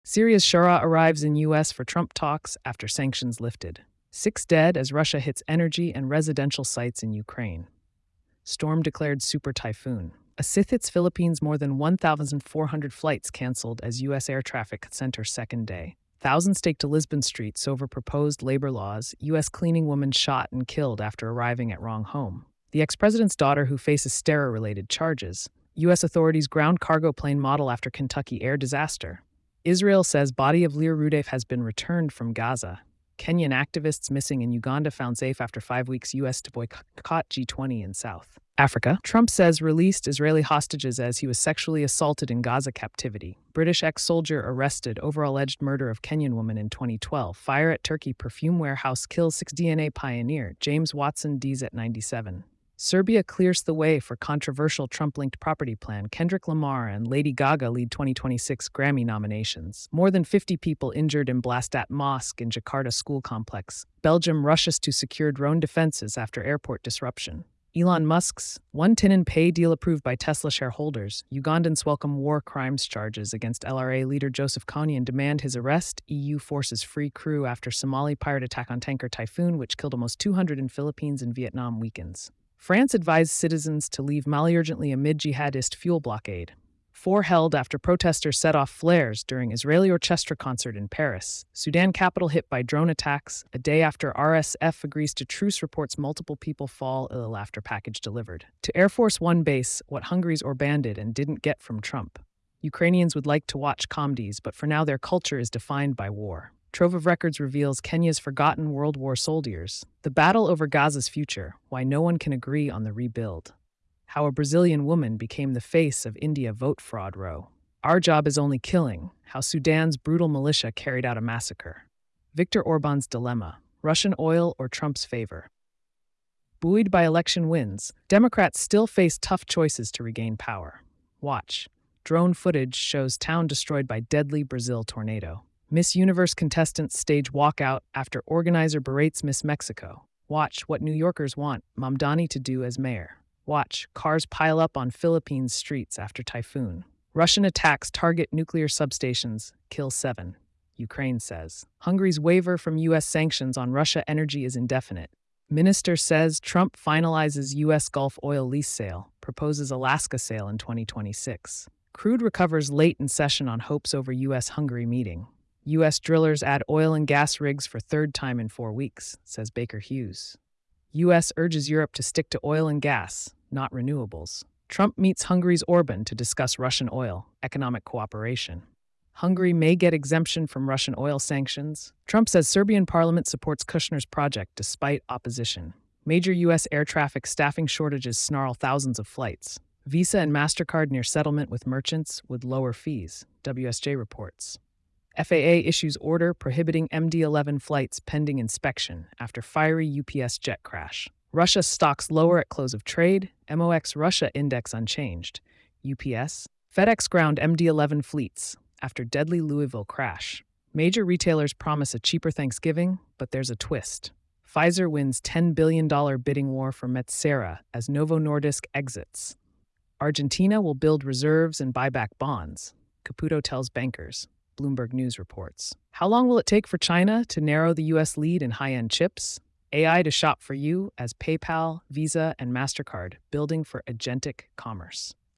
Syria's Shura arrives in U.S. for Trump talks after sanctions lifted. 6 dead as Russia hits energy and residential sites in Ukraine. Storm declared super typhoon. A Sith hits Philippines, more than 1,400 flights canceled as U.S. air traffic centers second day. Thousands take to Lisbon streets over proposed labor laws. U.S. cleaning woman shot and killed after arriving at wrong home. The ex-president's daughter who faces terror-related charges. U.S. authorities ground cargo plane model after Kentucky air disaster. Israel says body of Lear Rudef has been returned from Gaza. Kenyan activists missing in Uganda found safe after 5 weeks U.S. to boycott G20 in South Africa. Trump says released Israeli hostages as he was sexually assaulted in Gaza captivity. British ex-soldier arrested over alleged murder of Kenyan woman in 2012. Fire at Turkey perfume warehouse kills 6 DNA pioneer. James Watson dies at 97. Serbia clears the way for controversial Trump-linked property plan. Kendrick Lamar and Lady Gaga lead 2026 Grammy nominations. More than 50 people injured in blast at mosque in Jakarta school complex. Belgium rushes to secure drone defenses after airport disruption. Elon Musk's $1 trillion pay deal approved by Tesla shareholders. Ugandans welcome war crimes charges against LRA leader Joseph Kony and demand his arrest. EU forces free crew after Somali pirate attack on tanker Typhoon, which killed almost 200 in Philippines and Vietnam weakens. France advised citizens to leave Mali urgently amid jihadist fuel blockade. 4 held after protesters set off flares during Israeli orchestra concert in Paris. Sudan capital hit by drone attacks. A day after RSF agrees to truce, reports multiple people fall ill after package delivered. To Air Force One base, what Hungary's Orbán did and didn't get from Trump. Ukrainians would like to watch comedies, but for now their culture is defined by war. Trove of Records reveals Kenya's forgotten World War soldiers. The battle over Gaza's future, why no one can agree on the rebuild. How a Brazilian woman became the face of India vote fraud row. Our job is only killing. How Sudan's brutal militia carried out a massacre. Viktor Orban's dilemma. Russian oil or Trump's favor. Buoyed by election wins, Democrats still face tough choices to regain power. Watch. Drone footage shows town destroyed by deadly Brazil tornado. Miss Universe contestants stage walkout after organizer berates Miss Mexico. Watch what New Yorkers want Mamdani to do as mayor. Watch cars pile up on Philippines streets after typhoon. Russian attacks target nuclear substations, kill 7. Ukraine says. Hungary's waiver from U.S. sanctions on Russia energy is indefinite. Minister says Trump finalizes U.S. Gulf oil lease sale, proposes Alaska sale in 2026. Crude recovers late in session on hopes over U.S.-Hungary meeting. U.S. drillers add oil and gas rigs for 3rd time in 4 weeks, says Baker Hughes. U.S. urges Europe to stick to oil and gas, not renewables. Trump meets Hungary's Orbán to discuss Russian oil, economic cooperation. Hungary may get exemption from Russian oil sanctions. Trump says Serbian parliament supports Kushner's project despite opposition. Major U.S. air traffic staffing shortages snarl thousands of flights. Visa and MasterCard near settlement with merchants with lower fees, WSJ reports. FAA issues order prohibiting MD-11 flights pending inspection after fiery UPS jet crash. Russia stocks lower at close of trade, MOX Russia index unchanged. UPS. FedEx ground MD-11 fleets after deadly Louisville crash. Major retailers promise a cheaper Thanksgiving, but there's a twist. Pfizer wins $10 billion bidding war for Metsera as Novo Nordisk exits. Argentina will build reserves and buy back bonds, Caputo tells bankers. Bloomberg News reports. How long will it take for China to narrow the U.S. lead in high-end chips? AI to shop for you as PayPal, Visa, and MasterCard building for agentic commerce.